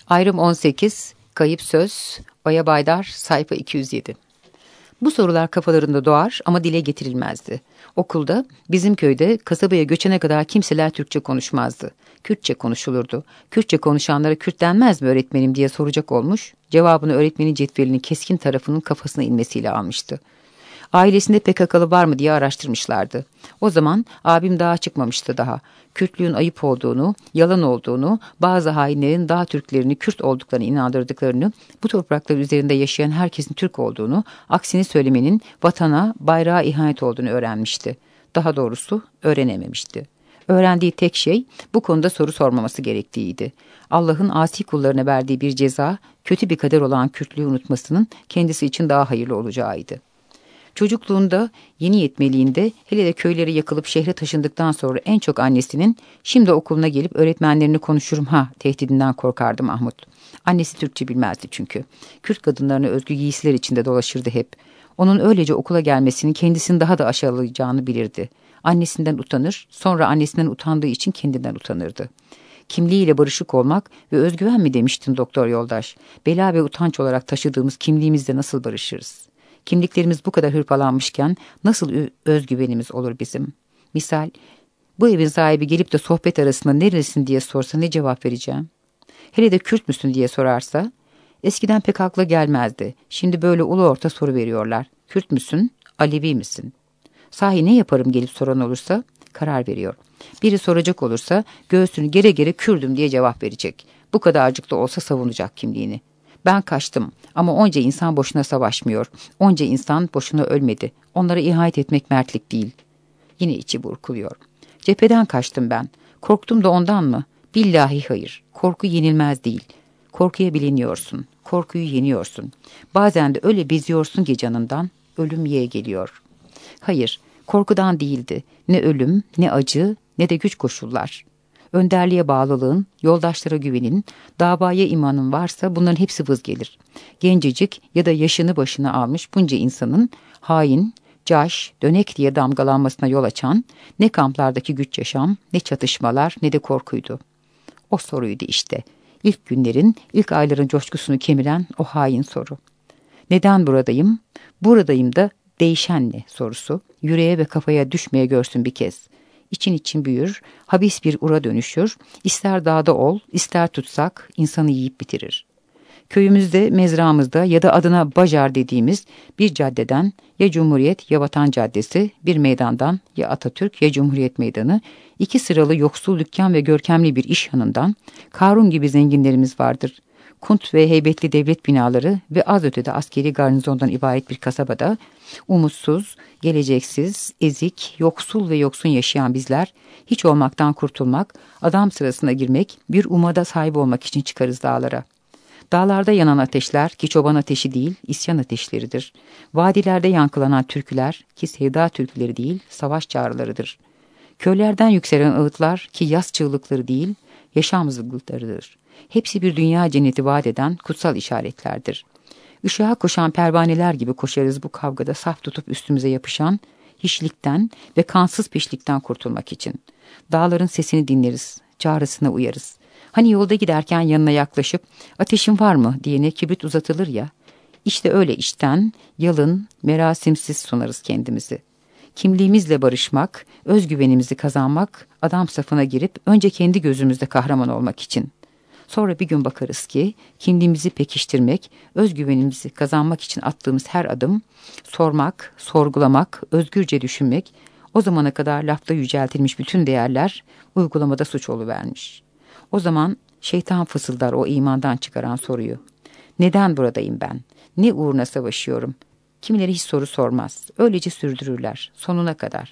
Ayrım 18, Kayıp Söz, Oya Baydar, sayfa 207. Bu sorular kafalarında doğar ama dile getirilmezdi. Okulda, bizim köyde kasabaya göçene kadar kimseler Türkçe konuşmazdı. Kürtçe konuşulurdu. Kürtçe konuşanlara Kürt denmez mi öğretmenim diye soracak olmuş, cevabını öğretmenin cetvelinin keskin tarafının kafasına inmesiyle almıştı. Ailesinde PKK'lı var mı diye araştırmışlardı. O zaman abim dağa çıkmamıştı daha. Kürtlüğün ayıp olduğunu, yalan olduğunu, bazı hainlerin dağ Türklerini Kürt olduklarını inandırdıklarını, bu topraklar üzerinde yaşayan herkesin Türk olduğunu, aksini söylemenin vatana, bayrağa ihanet olduğunu öğrenmişti. Daha doğrusu öğrenememişti. Öğrendiği tek şey bu konuda soru sormaması gerektiğiydi. Allah'ın asi kullarına verdiği bir ceza, kötü bir kader olan Kürtlüğü unutmasının kendisi için daha hayırlı olacağıydı. Çocukluğunda, yeni yetmeliğinde, hele de köyleri yakılıp şehre taşındıktan sonra en çok annesinin "Şimdi okuluna gelip öğretmenlerini konuşurum ha" tehdidinden korkardı Mahmut. Annesi Türkçe bilmezdi çünkü. Kürt kadınlarına özgü giysiler içinde dolaşırdı hep. Onun öylece okula gelmesinin kendisini daha da aşağılayacağını bilirdi. Annesinden utanır, sonra annesinden utandığı için kendinden utanırdı. Kimliğiyle barışık olmak ve özgüven mi demiştin doktor yoldaş? Bela ve utanç olarak taşıdığımız kimliğimizle nasıl barışırız? Kimliklerimiz bu kadar hırpalanmışken nasıl özgüvenimiz olur bizim? Misal, bu evin sahibi gelip de sohbet arasında neresin diye sorsa ne cevap vereceğim? Hele de Kürt müsün diye sorarsa, eskiden pek akla gelmezdi. Şimdi böyle ulu orta soru veriyorlar. Kürt müsün, Alevi misin? Sahi ne yaparım gelip soran olursa? Karar veriyor. Biri soracak olursa göğsünü gere gere Kürdüm diye cevap verecek. Bu kadarcık da olsa savunacak kimliğini. Ben kaçtım ama onca insan boşuna savaşmıyor. Onca insan boşuna ölmedi. Onlara ihanet etmek mertlik değil. Yine içi burkuluyor. Cepheden kaçtım ben. Korktum da ondan mı? Billahi hayır. Korku yenilmez değil. Korkuya biliniyorsun. Korkuyu yeniyorsun. Bazen de öyle beziyorsun ki canından ölüm yeğe geliyor. Hayır, korkudan değildi. Ne ölüm, ne acı, ne de güç koşullar. Önderliğe bağlılığın, yoldaşlara güvenin, davaya imanın varsa bunların hepsi vız gelir. Gencecik ya da yaşını başına almış bunca insanın hain, caş, dönek diye damgalanmasına yol açan ne kamplardaki güç yaşam, ne çatışmalar, ne de korkuydu. O soruydu işte. İlk günlerin, ilk ayların coşkusunu kemiren o hain soru. Neden buradayım? Buradayım da değişen ne sorusu. Yüreğe ve kafaya düşmeye görsün bir kez. İçin için büyür, habis bir ura dönüşür, ister dağda ol, ister tutsak insanı yiyip bitirir. Köyümüzde, mezramızda ya da adına Bajar dediğimiz bir caddeden ya Cumhuriyet ya Vatan Caddesi, bir meydandan ya Atatürk ya Cumhuriyet Meydanı, iki sıralı yoksul dükkan ve görkemli bir iş yanından Karun gibi zenginlerimiz vardır. Kunt ve heybetli devlet binaları ve az ötede askeri garnizondan ibaret bir kasabada umutsuz, geleceksiz, ezik, yoksul ve yoksun yaşayan bizler hiç olmaktan kurtulmak, adam sırasına girmek, bir umada sahip olmak için çıkarız dağlara. Dağlarda yanan ateşler ki çoban ateşi değil, isyan ateşleridir. Vadilerde yankılanan türküler ki sevda türküleri değil, savaş çağrılarıdır. Köylerden yükselen ağıtlar ki yas çığlıkları değil, yaşam zılgıtlarıdır. Hepsi bir dünya cenneti vaat eden kutsal işaretlerdir. Işığa koşan pervaneler gibi koşarız bu kavgada saf tutup üstümüze yapışan hiçlikten ve kansız peşlikten kurtulmak için. Dağların sesini dinleriz, çağrısına uyarız. Hani yolda giderken yanına yaklaşıp ateşin var mı diyene kibrit uzatılır ya. İşte öyle içten, yalın, merasimsiz sunarız kendimizi. Kimliğimizle barışmak, özgüvenimizi kazanmak, adam safına girip önce kendi gözümüzde kahraman olmak için. Sonra bir gün bakarız ki kimliğimizi pekiştirmek, özgüvenimizi kazanmak için attığımız her adım, sormak, sorgulamak, özgürce düşünmek, o zamana kadar lafta yüceltilmiş bütün değerler uygulamada suç oluvermiş. O zaman şeytan fısıldar o imandan çıkaran soruyu. Neden buradayım ben? Ne uğruna savaşıyorum? Kimileri hiç soru sormaz. Öylece sürdürürler sonuna kadar.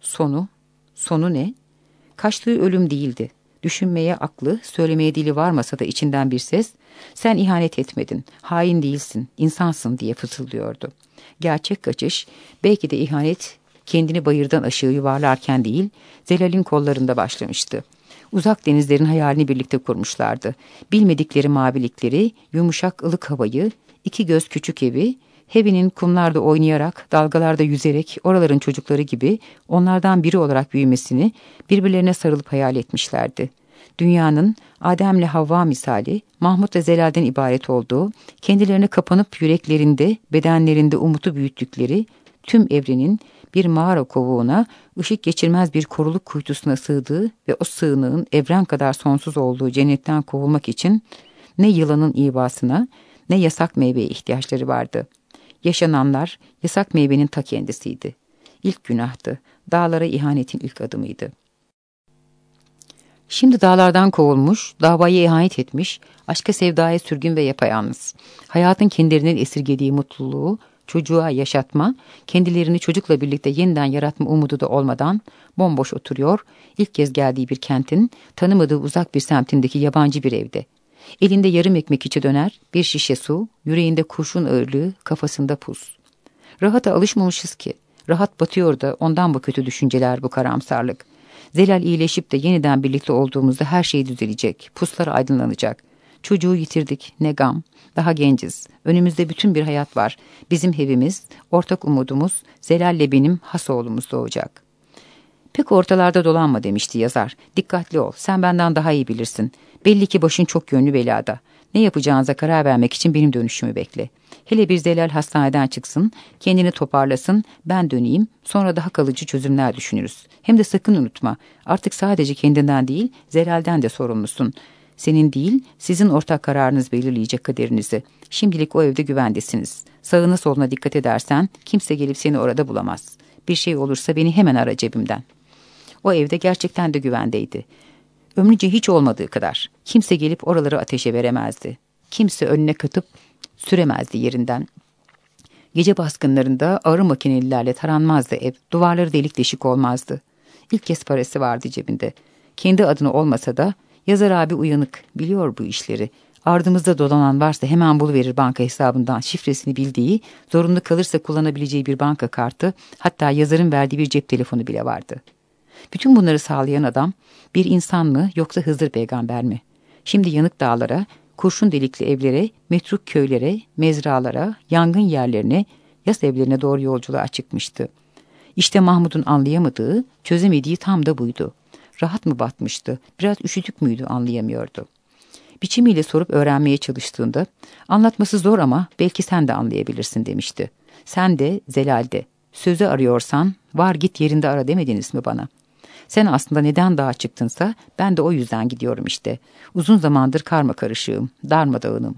Sonu ne? Kaçtığı ölüm değildi. Düşünmeye aklı, söylemeye dili varmasa da içinden bir ses, sen ihanet etmedin, hain değilsin, insansın diye fısıldıyordu. Gerçek kaçış, belki de ihanet kendini bayırdan aşağı yuvarlarken değil, Zelal'in kollarında başlamıştı. Uzak denizlerin hayalini birlikte kurmuşlardı. Bilmedikleri mavilikleri, yumuşak ılık havayı, iki göz küçük evi, Heavy'nin kumlarda oynayarak, dalgalarda yüzerek oraların çocukları gibi onlardan biri olarak büyümesini birbirlerine sarılıp hayal etmişlerdi. Dünyanın Adem'le Havva misali, Mahmud'la Zelal'den ibaret olduğu, kendilerine kapanıp yüreklerinde, bedenlerinde umutu büyüttükleri, tüm evrenin bir mağara kovuğuna, ışık geçirmez bir koruluk kuytusuna sığdığı ve o sığınığın evren kadar sonsuz olduğu cennetten kovulmak için ne yılanın ibasına ne yasak meyveye ihtiyaçları vardı. Yaşananlar yasak meyvenin ta kendisiydi. İlk günahtı, dağlara ihanetin ilk adımıydı. Şimdi dağlardan kovulmuş, davaya ihanet etmiş, aşka sevdaya sürgün ve yapayalnız. Hayatın kendilerinin esirgediği mutluluğu çocuğa yaşatma, kendilerini çocukla birlikte yeniden yaratma umudu da olmadan bomboş oturuyor, ilk kez geldiği bir kentin, tanımadığı uzak bir semtindeki yabancı bir evde. Elinde yarım ekmek içi döner, bir şişe su, yüreğinde kurşun ağırlığı, kafasında pus. Rahata alışmamışız ki, rahat batıyor da ondan bu kötü düşünceler, bu karamsarlık. Zelal iyileşip de yeniden birlikte olduğumuzda her şey düzelecek, puslar aydınlanacak. Çocuğu yitirdik, ne gam, daha genciz, önümüzde bütün bir hayat var. Bizim evimiz, ortak umudumuz, Zelal'le benim has oğlumuz doğacak. Pek ortalarda dolanma demişti yazar. Dikkatli ol, sen benden daha iyi bilirsin. Belli ki başın çok yönlü belada. Ne yapacağınıza karar vermek için benim dönüşümü bekle. Hele bir Zelal hastaneden çıksın, kendini toparlasın, ben döneyim, sonra daha kalıcı çözümler düşünürüz. Hem de sakın unutma, artık sadece kendinden değil, Zelal'den de sorumlusun. Senin değil, sizin ortak kararınız belirleyecek kaderinizi. Şimdilik o evde güvendesiniz. Sağına soluna dikkat edersen, kimse gelip seni orada bulamaz. Bir şey olursa beni hemen ara cebimden. O evde gerçekten de güvendeydi. Ömrünce hiç olmadığı kadar. Kimse gelip oraları ateşe veremezdi. Kimse önüne katıp süremezdi yerinden. Gece baskınlarında ağır makinelilerle taranmazdı ev. Duvarları delik deşik olmazdı. İlk kez parası vardı cebinde. Kendi adına olmasa da yazar abi uyanık, biliyor bu işleri. Ardımızda dolanan varsa hemen buluverir banka hesabından şifresini bildiği, zorunlu kalırsa kullanabileceği bir banka kartı, hatta yazarın verdiği bir cep telefonu bile vardı. Bütün bunları sağlayan adam bir insan mı yoksa Hızır peygamber mi? Şimdi yanık dağlara, kurşun delikli evlere, metruk köylere, mezralara, yangın yerlerine, yas evlerine doğru yolculuğa çıkmıştı. İşte Mahmud'un anlayamadığı, çözemediği tam da buydu. Rahat mı batmıştı, biraz üşütük müydü anlayamıyordu. Biçimiyle sorup öğrenmeye çalıştığında, anlatması zor ama belki sen de anlayabilirsin demişti. Sen de, Zelal de, sözü arıyorsan var git yerinde ara demediniz mi bana? Sen aslında neden dağa çıktınsa ben de o yüzden gidiyorum işte. Uzun zamandır karma karışığım, darmadağınım.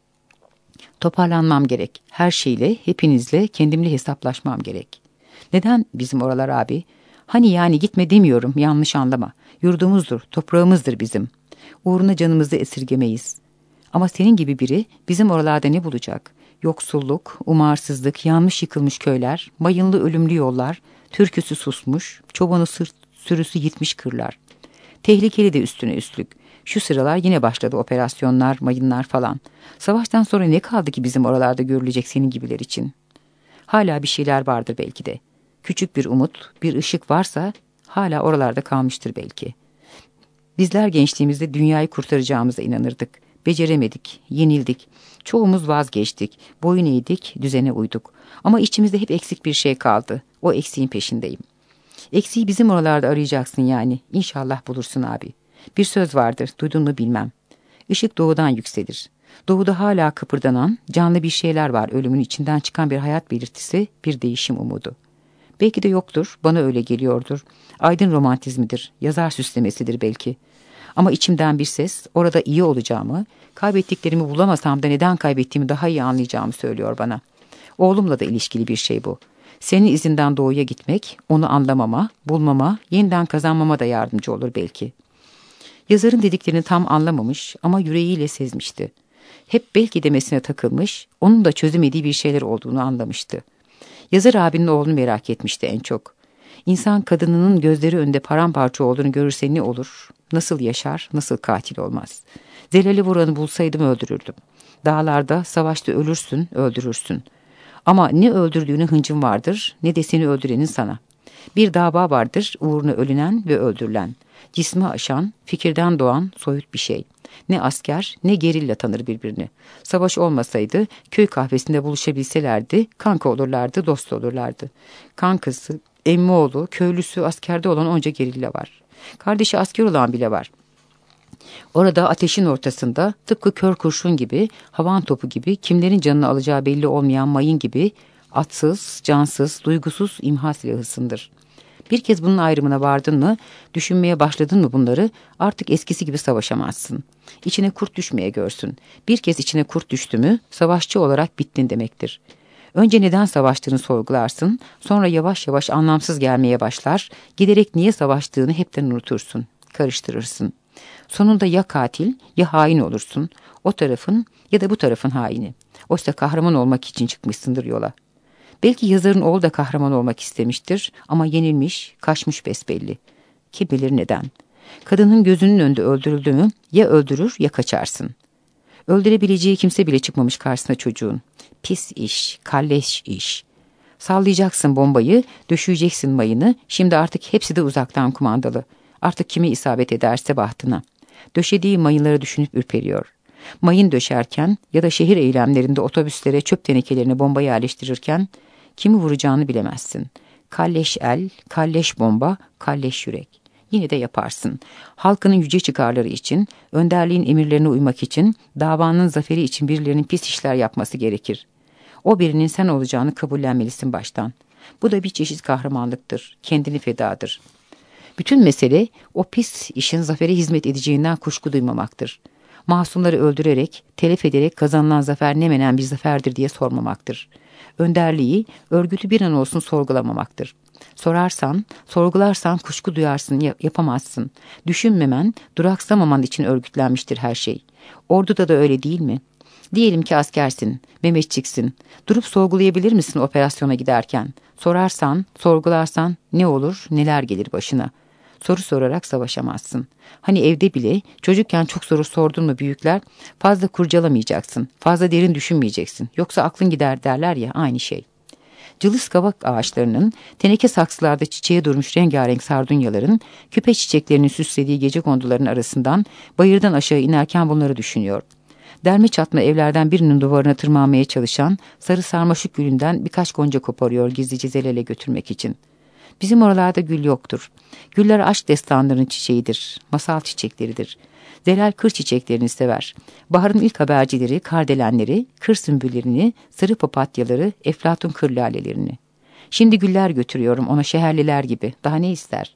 Toparlanmam gerek. Her şeyle, hepinizle, kendimle hesaplaşmam gerek. Neden bizim oralar abi? Hani yani gitme demiyorum, yanlış anlama. Yurdumuzdur, toprağımızdır bizim. Uğruna canımızı esirgemeyiz. Ama senin gibi biri bizim oralarda ne bulacak? Yoksulluk, umarsızlık, yanmış yıkılmış köyler, mayınlı ölümlü yollar, türküsü susmuş, çobanı sürüsü yitmiş kırlar. Tehlikeli de üstüne üstlük. Şu sıralar yine başladı operasyonlar, mayınlar falan. Savaştan sonra ne kaldı ki bizim oralarda görülecek senin gibiler için? Hala bir şeyler vardır belki de. Küçük bir umut, bir ışık varsa hala oralarda kalmıştır belki. Bizler gençliğimizde dünyayı kurtaracağımıza inanırdık. Beceremedik, yenildik. Çoğumuz vazgeçtik, boyun eğdik, düzene uyduk. Ama içimizde hep eksik bir şey kaldı. O eksiğin peşindeyim. Eksiği bizim oralarda arayacaksın yani. İnşallah bulursun abi. Bir söz vardır, duydun mu bilmem. Işık doğudan yükselir. Doğuda hala kıpırdanan, canlı bir şeyler var. Ölümün içinden çıkan bir hayat belirtisi, bir değişim umudu. Belki de yoktur, bana öyle geliyordur. Aydın romantizmidir, yazar süslemesidir belki. Ama içimden bir ses, orada iyi olacağımı, kaybettiklerimi bulamasam da neden kaybettiğimi daha iyi anlayacağımı söylüyor bana. Oğlumla da ilişkili bir şey bu. Senin izinden doğuya gitmek, onu anlamama, bulmama, yeniden kazanmama da yardımcı olur belki. Yazarın dediklerini tam anlamamış ama yüreğiyle sezmişti. Hep belki demesine takılmış, onun da çözemediği bir şeyler olduğunu anlamıştı. Yazar abinin oğlunu merak etmişti en çok. İnsan kadınının gözleri önünde paramparça olduğunu görürse ne olur? Nasıl yaşar, nasıl katil olmaz? Zelal'i vuranı bulsaydım öldürürdüm. Dağlarda, savaşta ölürsün, öldürürsün. Ama ne öldürdüğünü hıncın vardır, ne de seni öldürenin sana. Bir dava vardır, uğruna ölünen ve öldürülen. Cismi aşan, fikirden doğan soyut bir şey. Ne asker, ne gerilla tanır birbirini. Savaş olmasaydı, köy kahvesinde buluşabilselerdi, kanka olurlardı, dost olurlardı. Kankası, emmioğlu, köylüsü, askerde olan onca gerilla var. Kardeşi asker olan bile var. Orada ateşin ortasında tıpkı kör kurşun gibi, havan topu gibi, kimlerin canını alacağı belli olmayan mayın gibi atsız, cansız, duygusuz imha silahısındır. Bir kez bunun ayrımına vardın mı, düşünmeye başladın mı bunları, artık eskisi gibi savaşamazsın. İçine kurt düşmeye görsün. Bir kez içine kurt düştü mü, savaşçı olarak bittin demektir. Önce neden savaştığını sorgularsın, sonra yavaş yavaş anlamsız gelmeye başlar, giderek niye savaştığını hepten unutursun, karıştırırsın. Sonunda ya katil ya hain olursun, o tarafın ya da bu tarafın haini. Oysa kahraman olmak için çıkmışsındır yola. Belki yazarın oğlu da kahraman olmak istemiştir ama yenilmiş, kaçmış besbelli. Kim bilir neden. Kadının gözünün önünde öldürüldü mü ya öldürür ya kaçarsın. Öldürebileceği kimse bile çıkmamış karşısına çocuğun. Pis iş, kalleş iş. Sallayacaksın bombayı, döşeyeceksin mayını, şimdi artık hepsi de uzaktan kumandalı. Artık kimi isabet ederse bahtına. Döşediği mayınları düşünüp ürperiyor. Mayın döşerken ya da şehir eylemlerinde otobüslere çöp tenekelerini bomba yerleştirirken kimi vuracağını bilemezsin. Kalleş el, kalleş bomba, kalleş yürek. Yine de yaparsın. Halkının yüce çıkarları için, önderliğin emirlerine uymak için, davanın zaferi için birilerinin pis işler yapması gerekir. O birinin sen olacağını kabullenmelisin baştan. Bu da bir çeşit kahramanlıktır, kendini fedadır. Bütün mesele o pis işin zafere hizmet edeceğinden kuşku duymamaktır. Masumları öldürerek, telef ederek kazanılan zafer ne menen bir zaferdir diye sormamaktır. Önderliği, örgütü bir an olsun sorgulamamaktır. Sorarsan, sorgularsan kuşku duyarsın, yapamazsın. Düşünmemen, duraksamaman için örgütlenmiştir her şey. Orduda da öyle değil mi? Diyelim ki askersin, Mehmetçiksin. Durup sorgulayabilir misin operasyona giderken? Sorarsan, sorgularsan ne olur, neler gelir başına? Soru sorarak savaşamazsın. Hani evde bile çocukken çok soru sordun mu büyükler, fazla kurcalamayacaksın, fazla derin düşünmeyeceksin. Yoksa aklın gider derler ya, aynı şey. Cılız kavak ağaçlarının, teneke saksılarda çiçeğe durmuş rengarenk sardunyaların, küpe çiçeklerinin süslediği gecekonduların arasından bayırdan aşağı inerken bunları düşünüyor. Derme çatma evlerden birinin duvarına tırmanmaya çalışan sarı sarmaşık gülünden birkaç gonca koparıyor gizlice Zelal'e götürmek için. Bizim oralarda gül yoktur. Güller aşk destanlarının çiçeğidir, masal çiçekleridir. Zelal kır çiçeklerini sever. Baharın ilk habercileri, kardelenleri, kır sümbüllerini, sarı papatyaları, eflatun kır lalelerini. Şimdi güller götürüyorum ona şeherliler gibi. Daha ne ister?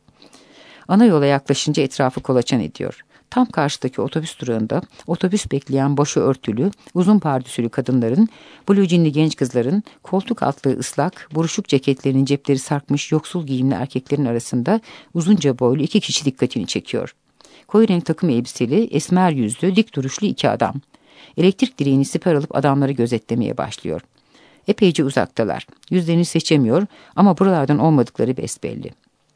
Ana yola yaklaşınca etrafı kolaçan ediyor. Tam karşıdaki otobüs durağında otobüs bekleyen başı örtülü, uzun pardüsülü kadınların, blue jeanli genç kızların, koltuk altlığı ıslak, buruşuk ceketlerinin cepleri sarkmış yoksul giyimli erkeklerin arasında uzunca boylu iki kişi dikkatini çekiyor. Koyu renk takım elbiseli, esmer yüzlü, dik duruşlu iki adam. Elektrik direğini siper alıp adamları gözetlemeye başlıyor. Epeyce uzaktalar. Yüzlerini seçemiyor ama buralardan olmadıkları besbelli.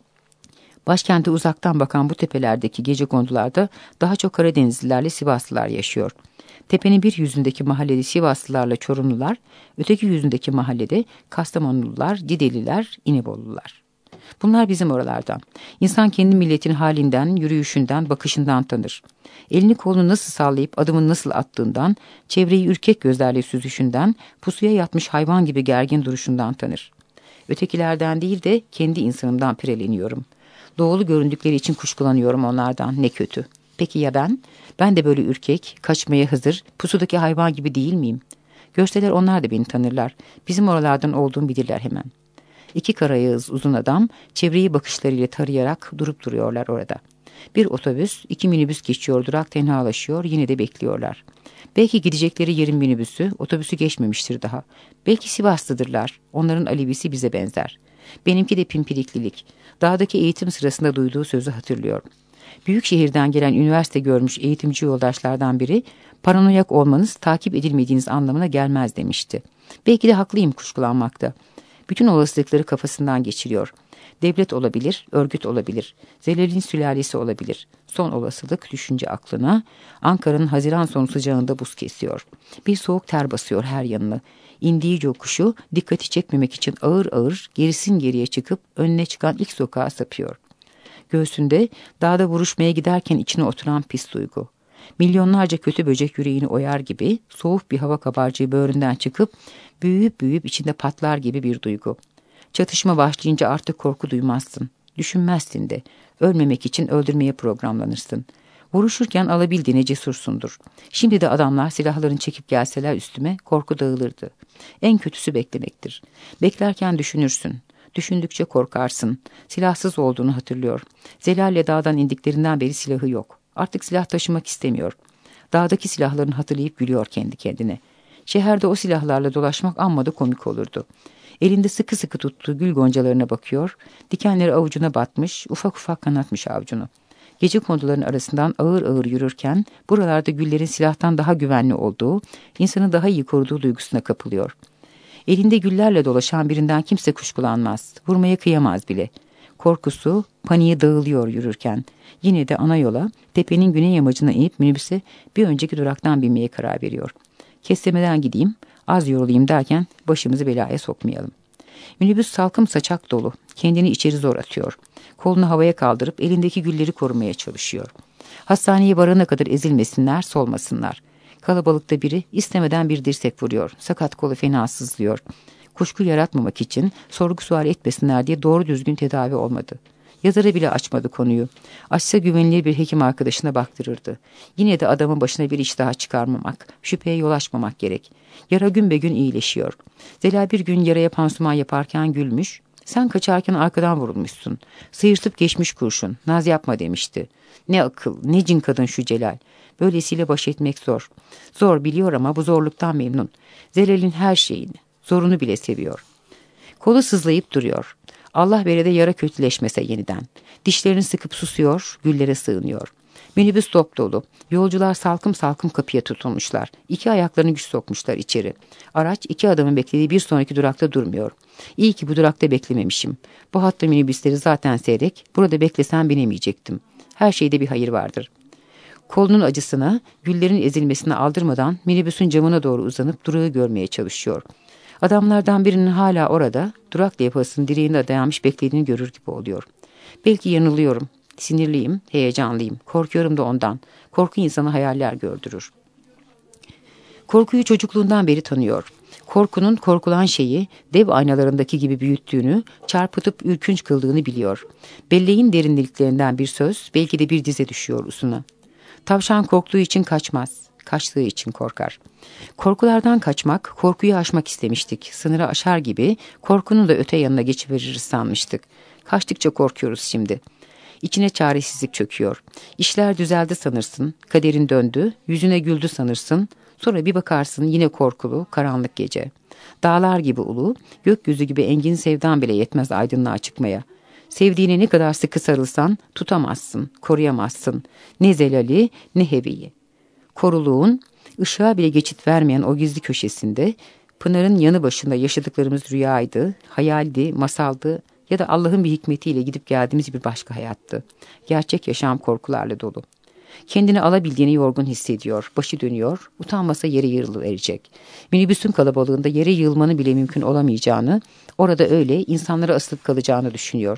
Başkente uzaktan bakan bu tepelerdeki gecekondularda daha çok Karadenizlilerle Sivaslılar yaşıyor. Tepenin bir yüzündeki mahallede Sivaslılarla Çorumlular, öteki yüzündeki mahallede Kastamonulular, Dideliler, İnebolular. Bunlar bizim oralardan. İnsan kendi milletin halinden, yürüyüşünden, bakışından tanır. Elini kolunu nasıl sallayıp adımını nasıl attığından, çevreyi ürkek gözlerle süzüşünden, pusuya yatmış hayvan gibi gergin duruşundan tanır. Ötekilerden değil de kendi insanımdan pireleniyorum. Doğulu göründükleri için kuşkulanıyorum onlardan, ne kötü. Peki ya ben? Ben de böyle ürkek, kaçmaya hazır, pusudaki hayvan gibi değil miyim? Görseler onlar da beni tanırlar. Bizim oralardan olduğumu bilirler hemen. İki karayağız uzun adam çevreyi bakışlarıyla tarayarak durup duruyorlar orada. Bir otobüs, iki minibüs geçiyor, durak tenhalaşıyor, yine de bekliyorlar. Belki gidecekleri yerin minibüsü, otobüsü geçmemiştir daha. Belki Sivaslıdırlar, onların alevisi bize benzer. Benimki de pimpiriklilik. Dağdaki eğitim sırasında duyduğu sözü hatırlıyor. Büyük şehirden gelen üniversite görmüş eğitimci yoldaşlardan biri, paranoyak olmanız takip edilmediğiniz anlamına gelmez demişti. Belki de haklıyım kuşkulanmakta. Bütün olasılıkları kafasından geçiriyor. Devlet olabilir, örgüt olabilir, Zelal'in sülalesi olabilir. Son olasılık düşünce aklına, Ankara'nın Haziran sonu sıcağında buz kesiyor. Bir soğuk ter basıyor her yanını. İndiği yokuşu dikkati çekmemek için ağır ağır gerisin geriye çıkıp önüne çıkan ilk sokağa sapıyor. Göğsünde dağda vuruşmaya giderken içine oturan pis duygu. Milyonlarca kötü böcek yüreğini oyar gibi soğuk bir hava kabarcığı böğründen çıkıp büyüyüp büyüyüp içinde patlar gibi bir duygu. Çatışma başlayınca artık korku duymazsın. Düşünmezsin de. Ölmemek için öldürmeye programlanırsın. Vuruşurken alabildiğine cesursundur. Şimdi de adamlar silahlarını çekip gelseler üstüme korku dağılırdı. En kötüsü beklemektir. Beklerken düşünürsün. Düşündükçe korkarsın. Silahsız olduğunu hatırlıyor. Zelal'le dağdan indiklerinden beri silahı yok. Artık silah taşımak istemiyor. Dağdaki silahlarını hatırlayıp gülüyor kendi kendine. Şehirde o silahlarla dolaşmak amma da komik olurdu. Elinde sıkı sıkı tuttuğu gül goncalarına bakıyor. Dikenleri avucuna batmış, ufak ufak kanatmış avucunu. Gece konduların arasından ağır ağır yürürken buralarda güllerin silahtan daha güvenli olduğu, insanı daha iyi koruduğu duygusuna kapılıyor. Elinde güllerle dolaşan birinden kimse kuşkulanmaz, vurmaya kıyamaz bile. Korkusu, paniğe dağılıyor yürürken. Yine de ana yola, tepenin güney yamacına inip minibüse bir önceki duraktan binmeye karar veriyor. Kestirmeden gideyim, az yorulayım derken başımızı belaya sokmayalım. Minibüs salkım saçak dolu, kendini içeri zor atıyor. Kolunu havaya kaldırıp elindeki gülleri korumaya çalışıyor. Hastaneye varana kadar ezilmesinler, solmasınlar. Kalabalıkta biri istemeden bir dirsek vuruyor. Sakat kolu fena sızlıyor. Kuşku yaratmamak için sorgu sual etmesinler diye doğru düzgün tedavi olmadı. Yazara bile açmadı konuyu. Açsa güvenilir bir hekim arkadaşına baktırırdı. Yine de adamın başına bir iş daha çıkarmamak, şüpheye yol açmamak gerek. Yara gün be gün iyileşiyor. Zela bir gün yaraya pansuman yaparken gülmüş. Sen kaçarken arkadan vurulmuşsun. Sıyırtıp geçmiş kurşun. Naz yapma demişti. Ne akıl, ne cin kadın şu Celal. Böylesiyle baş etmek zor. Zor biliyor ama bu zorluktan memnun. Zelal'in her şeyini, zorunu bile seviyor. Kolu sızlayıp duruyor. Allah vere de yara kötüleşmese yeniden. Dişlerini sıkıp susuyor, güllere sığınıyor. Minibüs dop dolu. Yolcular salkım salkım kapıya tutulmuşlar. İki ayaklarını güç sokmuşlar içeri. Araç iki adamın beklediği bir sonraki durakta durmuyor. İyi ki bu durakta beklememişim. Bu hatta minibüsleri zaten seyrek. Burada beklesem binemeyecektim. Her şeyde bir hayır vardır. Kolunun acısına, güllerin ezilmesine aldırmadan minibüsün camına doğru uzanıp durağı görmeye çalışıyor. Adamlardan birinin hala orada, durak levhasının direğine dayanmış beklediğini görür gibi oluyor. Belki yanılıyorum. Sinirliyim, heyecanlıyım. Korkuyorum da ondan. Korku insana hayaller gördürür. Korkuyu çocukluğundan beri tanıyor. Korkunun korkulan şeyi dev aynalarındaki gibi büyüttüğünü, çarpıtıp ürkünç kıldığını biliyor. Belleğin derinliklerinden bir söz, belki de bir dize düşüyor usuna. Tavşan korktuğu için kaçmaz, kaçtığı için korkar. Korkulardan kaçmak, korkuyu aşmak istemiştik. Sınırı aşar gibi korkunun da öte yanına geçiveririz sanmıştık. Kaçtıkça korkuyoruz şimdi. İçine çaresizlik çöküyor. İşler düzeldi sanırsın, kaderin döndü, yüzüne güldü sanırsın. Sonra bir bakarsın yine korkulu, karanlık gece. Dağlar gibi ulu, gökyüzü gibi engin sevdan bile yetmez aydınlığa çıkmaya. Sevdiğine ne kadar sıkı sarılsan tutamazsın, koruyamazsın. Ne Zelal'i ne Heve'yi. Koruluğun, ışığa bile geçit vermeyen o gizli köşesinde, Pınar'ın yanı başında yaşadıklarımız rüyaydı, hayaldi, masaldı ya da Allah'ın bir hikmetiyle gidip geldiğimiz bir başka hayattı. Gerçek yaşam korkularla dolu. Kendini alabildiğini yorgun hissediyor, başı dönüyor, utanmasa yere yığılıverecek. Minibüsün kalabalığında yere yığılmanın bile mümkün olamayacağını, orada öyle insanlara asılıp kalacağını düşünüyor.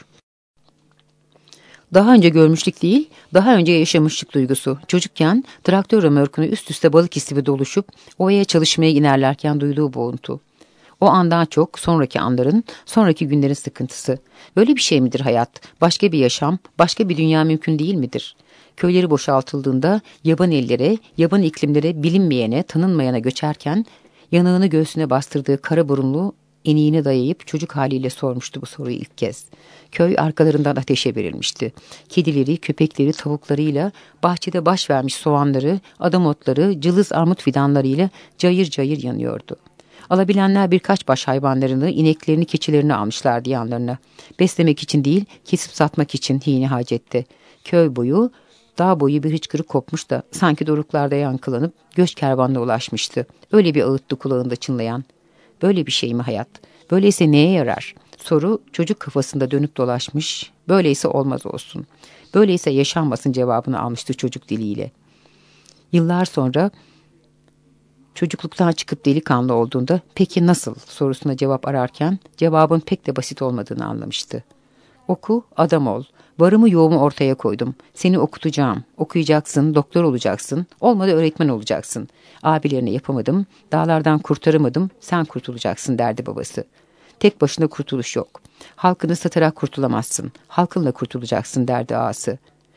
Daha önce görmüşlük değil, daha önce yaşamışlık duygusu. Çocukken traktör römorkunu üst üste balık gibi doluşup ovaya çalışmaya inerlerken duyduğu boğuntu. O andan çok sonraki anların, sonraki günlerin sıkıntısı. Böyle bir şey midir hayat? Başka bir yaşam, başka bir dünya mümkün değil midir? Köyleri boşaltıldığında yaban ellere, yaban iklimlere, bilinmeyene, tanınmayana göçerken yanağını göğsüne bastırdığı kara burunlu eniğine dayayıp çocuk haliyle sormuştu bu soruyu ilk kez. Köy arkalarından ateşe verilmişti. Kedileri, köpekleri, tavuklarıyla, bahçede baş vermiş soğanları, adam otları, cılız armut fidanlarıyla cayır cayır yanıyordu. Alabilenler birkaç baş hayvanlarını, ineklerini, keçilerini almışlardı yanlarına. Beslemek için değil, kesip satmak için hine hacette. Köy boyu, dağ boyu bir hıçkırık kopmuş da sanki doruklarda yankılanıp göç kervanına ulaşmıştı. Öyle bir ağıttı kulağında çınlayan. Böyle bir şey mi hayat? Böyleyse neye yarar? Soru çocuk kafasında dönüp dolaşmış. Böyleyse olmaz olsun. Böyleyse yaşanmasın cevabını almıştı çocuk diliyle. Yıllar sonra çocukluktan çıkıp delikanlı olduğunda peki nasıl sorusuna cevap ararken cevabın pek de basit olmadığını anlamıştı. Oku, adam ol. Varımı yoğumu ortaya koydum. Seni okutacağım. Okuyacaksın, doktor olacaksın. Olmadı öğretmen olacaksın. Abilerine yapamadım, dağlardan kurtaramadım, sen kurtulacaksın derdi babası. Tek başına kurtuluş yok. Halkını satarak kurtulamazsın. Halkınla kurtulacaksın derdi ağası.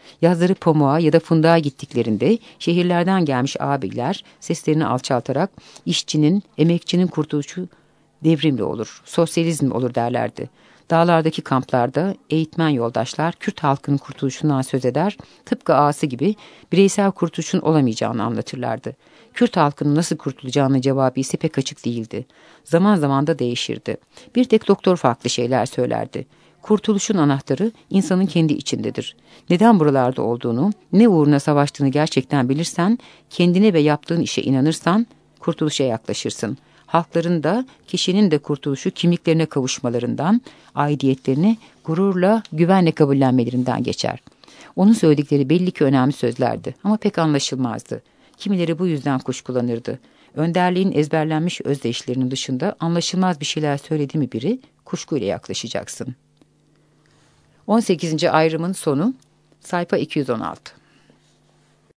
Yazları pamuğa ya da fındığa gittiklerinde şehirlerden gelmiş ağabeyler seslerini alçaltarak işçinin, emekçinin kurtuluşu devrimle olur, sosyalizm olur derlerdi. Dağlardaki kamplarda eğitmen yoldaşlar Kürt halkının kurtuluşundan söz eder, tıpkı ağası gibi bireysel kurtuluşun olamayacağını anlatırlardı. Kürt halkının nasıl kurtulacağına cevabı ise pek açık değildi. Zaman zaman da değişirdi. Bir tek doktor farklı şeyler söylerdi. Kurtuluşun anahtarı insanın kendi içindedir. Neden buralarda olduğunu, ne uğruna savaştığını gerçekten bilirsen, kendine ve yaptığın işe inanırsan, kurtuluşa yaklaşırsın. Halkların da, kişinin de kurtuluşu kimliklerine kavuşmalarından, aidiyetlerini gururla, güvenle kabullenmelerinden geçer. Onun söyledikleri belli ki önemli sözlerdi ama pek anlaşılmazdı. Kimileri bu yüzden kuşkulanırdı. Önderliğin ezberlenmiş özdeyişlerinin dışında anlaşılmaz bir şeyler söyledi mi biri, kuşkuyla yaklaşacaksın. 18. ayrımın sonu, sayfa 216.